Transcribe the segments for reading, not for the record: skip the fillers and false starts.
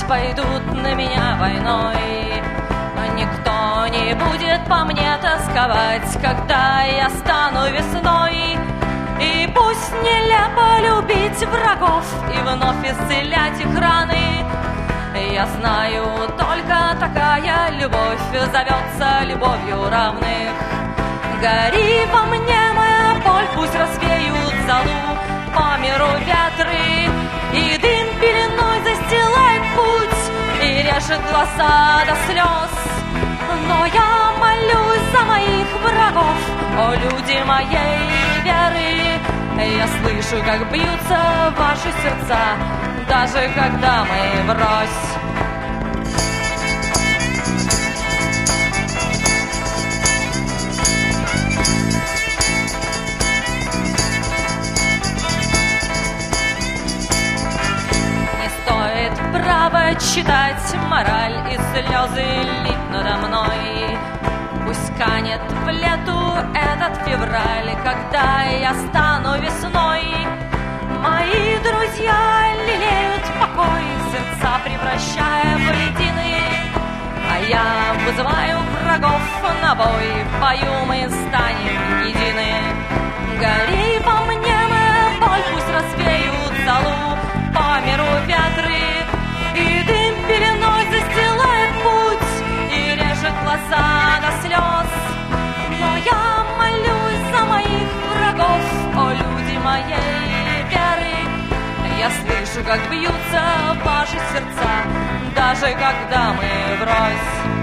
опять пойдут на меня войной. Никто не будет по мне тосковать, когда я стану весной. И пусть нелепо любить врагов и вновь исцелять их раны, я знаю, только такая любовь зовется любовью равных. Гори во мне, моя боль, пусть развеют золу по миру ветры, и дым пеленой застилает путь и режет глаза до слез. Но я молюсь за моих врагов, о люди моей веры. Я слышу, как бьются ваши сердца, даже когда мы врозь. Не стоит право читать мораль и слезы лить надо мной. Пусть канет в лету этот февраль, когда я стану весной. Мои друзья лелеют покой, сердца превращая в ледяные, а я вызываю врагов на бой, пою, мы станем едины. Гори во мне, моя боль, пусть развеют золу по миру ветры, и дым пеленой застилает путь и режет глаза до слез. Но я молюсь за моих врагов, о люди моей веры. Я слышу, как бьются ваши сердца, даже когда мы врозь.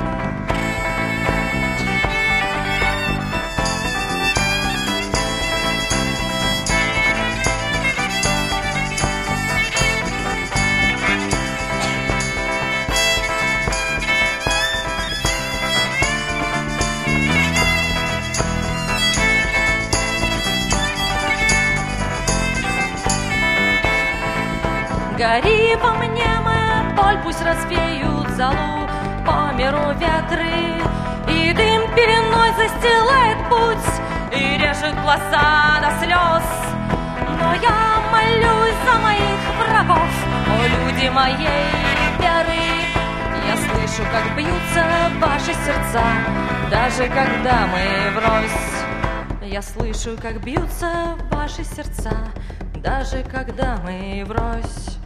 Гори во мне, моя боль, пусть развеют золу по миру ветры, и дым пеленой застилает путь и режет глаза до слез. Но я молюсь за моих врагов, о люди моей веры. Я слышу, как бьются ваши сердца, даже когда мы врозь. Я слышу, как бьются ваши сердца, даже когда мы врозь.